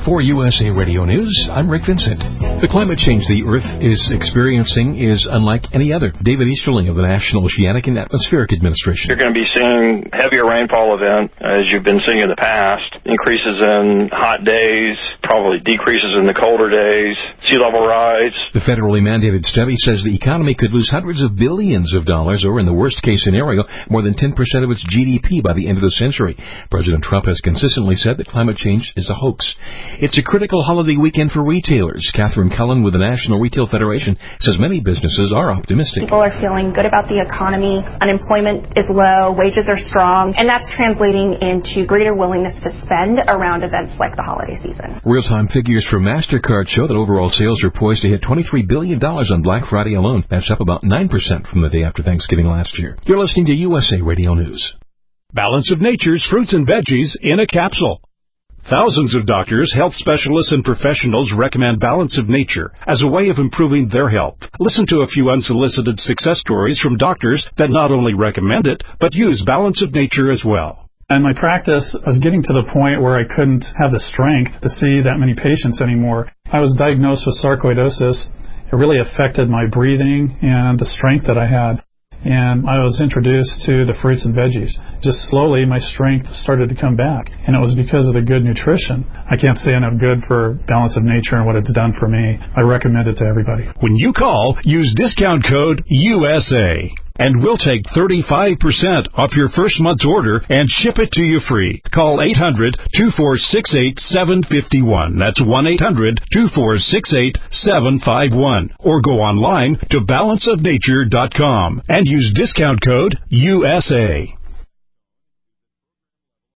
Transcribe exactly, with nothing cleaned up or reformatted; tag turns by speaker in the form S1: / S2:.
S1: For U S A Radio News, I'm Rick Vincent. The climate change the Earth is experiencing is unlike any other. David Easterling of the National Oceanic and Atmospheric Administration.
S2: You're going to be seeing heavier rainfall event, as you've been seeing in the past. Increases in hot days, probably decreases in the colder days, sea level rise.
S1: The federally mandated study says the economy could lose hundreds of billions of dollars, or in the worst-case scenario, more than ten percent of its G D P by the end of the century. President Trump has consistently said that climate change is a hoax. It's a critical holiday weekend for retailers. Catherine Cullen with the National Retail Federation says many businesses are optimistic.
S3: People are feeling good about the economy. Unemployment is low. Wages are strong. And that's translating into greater willingness to spend around events like the holiday season.
S1: Real-time figures from MasterCard show that overall sales are poised to hit twenty-three billion dollars on Black Friday alone. That's up about nine percent from the day after Thanksgiving last year. You're listening to U S A Radio News.
S4: Balance of Nature's fruits and veggies in a capsule. Thousands of doctors, health specialists, and professionals recommend Balance of Nature as a way of improving their health. Listen to a few unsolicited success stories from doctors that not only recommend it, but use Balance of Nature as well.
S5: And my practice was getting to the point where I couldn't have the strength to see that many patients anymore. I was diagnosed with sarcoidosis. It really affected my breathing and the strength that I had. And I was introduced to the fruits and veggies. Just slowly, my strength started to come back. And it was because of the good nutrition. I can't say enough good for Balance of Nature and what it's done for me. I recommend it to everybody.
S4: When you call, use discount code U S A. And we'll take thirty-five percent off your first month's order and ship it to you free. Call eight hundred, two four six eight, seven five one. That's one eight hundred, two four six eight, seven five one. Or go online to balance of nature dot com and use discount code U S A.